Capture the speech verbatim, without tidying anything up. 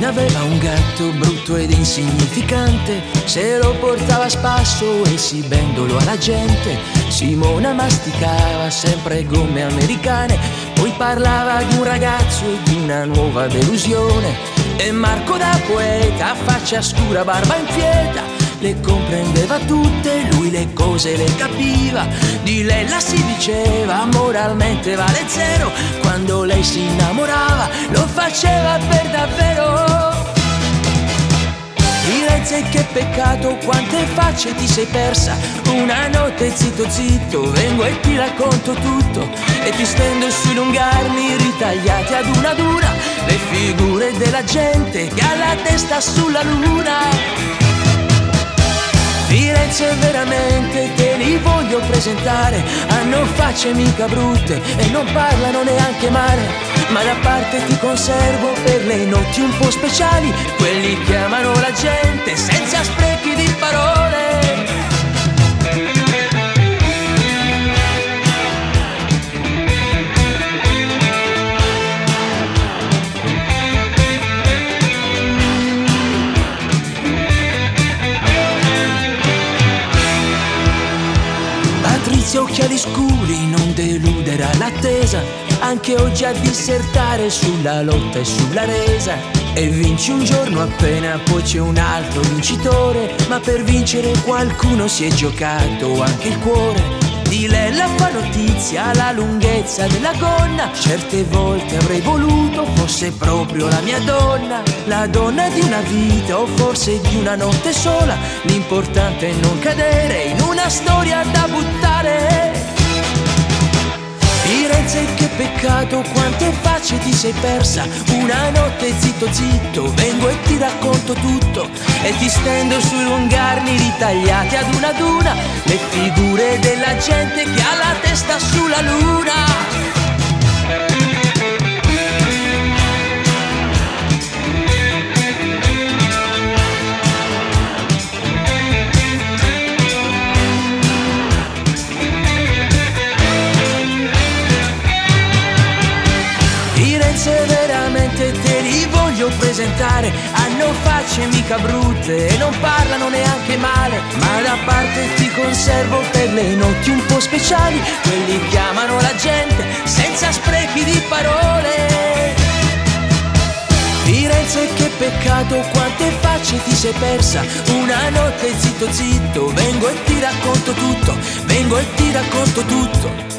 aveva un gatto brutto ed insignificante, se lo portava a spasso e si bendolo alla gente. Simona masticava sempre gomme americane, poi parlava di un ragazzo e di una nuova delusione. E Marco da poeta, faccia scura, barba inquieta, le comprendeva tutte, lui le cose le capiva. Di lei la si diceva moralmente vale zero, quando lei si innamorava lo faceva per davvero. Firenze, che peccato, quante facce ti sei persa. Una notte zitto zitto vengo e ti racconto tutto, e ti stendo sui lungarni ritagliati ad una ad una le figure della gente che ha la testa sulla luna. Firenze, veramente te li voglio presentare, hanno facce mica brutte e non parlano neanche male, ma da parte ti conservo per le notti un po' speciali, quelli che amano la gente senza sprechi di parole. Patrizia, occhiali scuri, non deludere all'attesa, anche oggi a dissertare sulla lotta e sulla resa. E vinci un giorno appena, poi c'è un altro vincitore, ma per vincere qualcuno si è giocato anche il cuore. Di lei la fa notizia la lunghezza della gonna, certe volte avrei voluto fosse proprio la mia donna, la donna di una vita o forse di una notte sola. L'importante è non cadere in una storia da buttare. Firenze, che peccato, quante facce ti sei persa. Una notte zitto zitto vengo e ti racconto tutto, e ti stendo sui lungarni ritagliati ad una ad una le figure della gente che ha la testa sulla luna. Firenze, veramente te li voglio presentare, hanno facce mica brutte e non parlano neanche male, ma da parte ti conservo per le notti un po' speciali, quelli che amano la gente senza sprechi di parole. Firenze, che peccato, quante facce ti sei persa. Una notte zitto zitto vengo e ti racconto tutto, vengo e ti racconto tutto.